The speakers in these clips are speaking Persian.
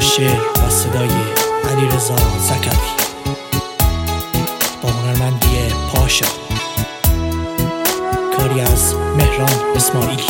شعر و صدای علیرضا ذکری با هنرمندی پاشا، کاری از مهران اسماعیلی.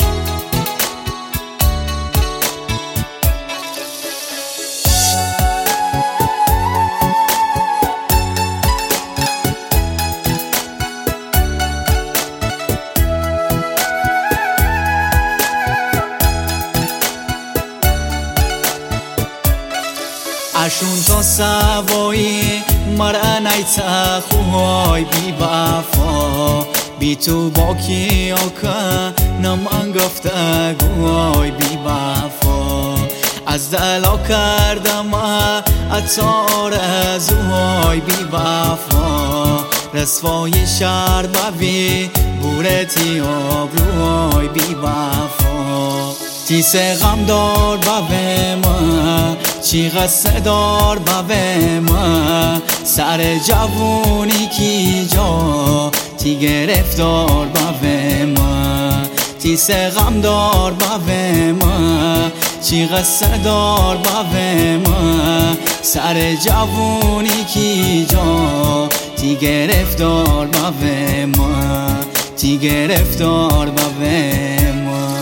اشون تا سوایی مرا نیتا خوای بی وفا بی تو با کی آکا نمان گفته گوی بی وفا از دلا کردم اتار زوی بی وفا رسوای شهر بوی بورتی آبروی بی وفا تیسه غم دار بوه ما چی غصه دار بوه ما سر جوونی کی جا تی گرفتار بوه ما تیسه غم دار بوه ما چی غصه دار بوه ما سر جوونی کی جا تی گرفتار بوه ما تی گرفتار بوه ما.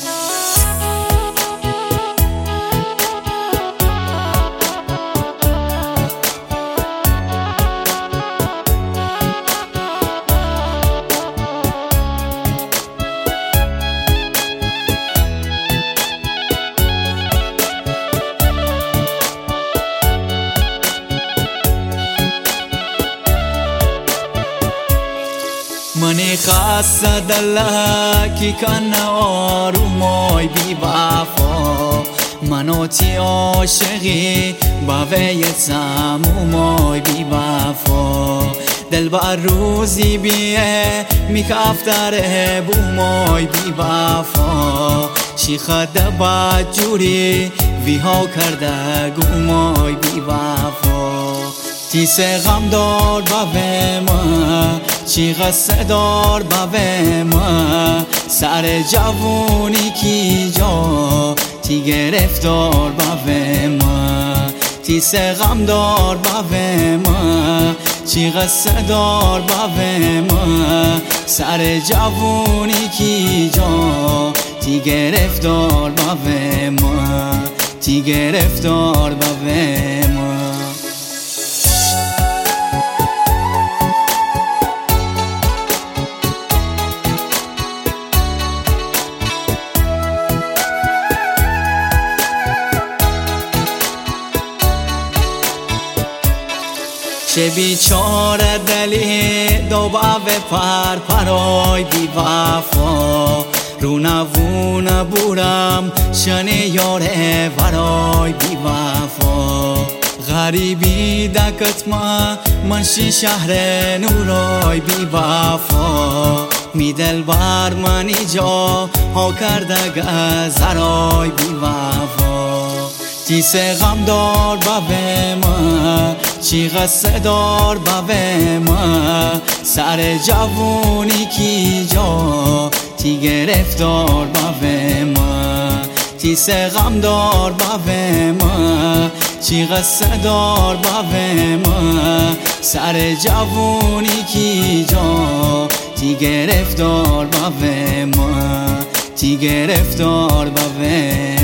منی خاصه دلا کی کن آرومای بی وفا منو تی عاشقی با وی سمومای بی وفا دل بر روزی بیه میکفتره بومای بی وفا چی خد با جوری وی ها کرده گومای بی وفا تیسه غم دار بوه ما چی غصه دار بوه ما سر جوونی کی جا تی گرفتار بوه ما تیسه غم دار بوه ما چی غصه دار بوه ما سر جوونی کی جا تی گرفتار بوه ما تی گرفتار بوه ما. چه بیچاره دلی دو باوه پر پرای بی وفا رو نوونه بورم شنه یاره ورای بی وفا غریبی دکت ما منشی شهر نورای بی وفا می دل بر منی جا ها کرده گذرای بی وفا تیسه غم دار بوه ما چی غصه دار بوه ما سر جوونی کی جا تی گرفتار بوه ما تیسه غم دار بوه ما چی غصه دار بوه ما سر جوونی کی جا تی گرفتار بوه ما تی گرفتار بوه